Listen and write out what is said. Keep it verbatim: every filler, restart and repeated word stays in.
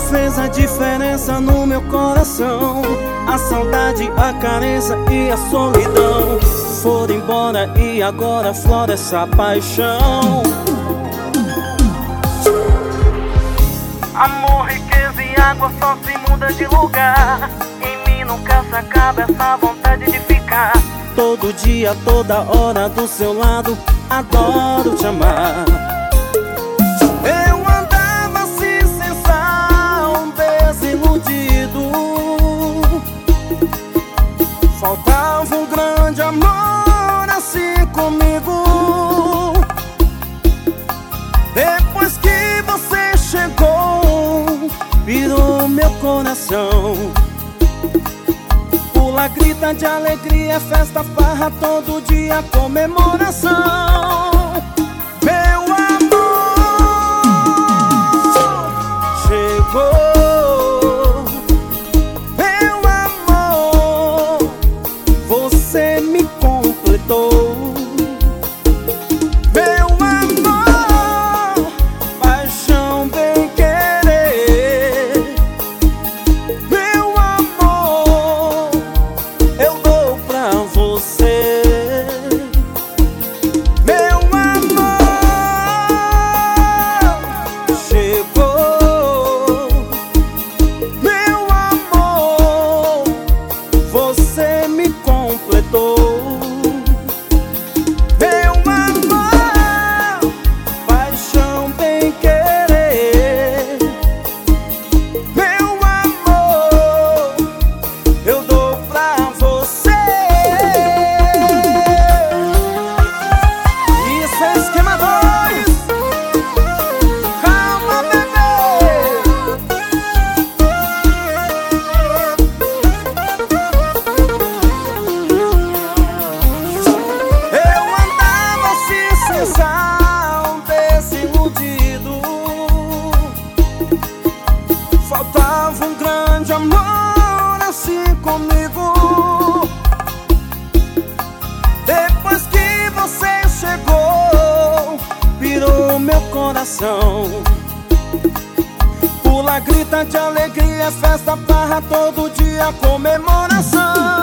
fez a diferença no meu coração. A saudade, a carência e a solidão foram embora e agora flora essa paixão. Amor, riqueza e água só se muda de lugar. Em mim nunca se acaba essa vontade de ficar. Todo dia, toda hora do seu lado, adoro te amar. Eu andava assim sem sal, desiludido. Faltava um grande amor assim comigo. Depois que você chegou, virou meu coração. Pula, grita de alegria, festa, farra, todo dia comemoração. Meu amor chegou. Meu amor, você me completou. Meu amor, paixão, bem querer. Meu amor, eu dou pra você. Meu amor chegou. Meu amor, você me completou. Meu amor, paixão, bem querer. Meu amor, eu dou pra você. Isso é esquema dois. Calma, bebê. Eu andava assim sem sal, desiludido. Faltava um grande amor assim comigo. Depois que você chegou, virou meu coração. Pula, grita de alegria, festa, farra, todo dia comemoração.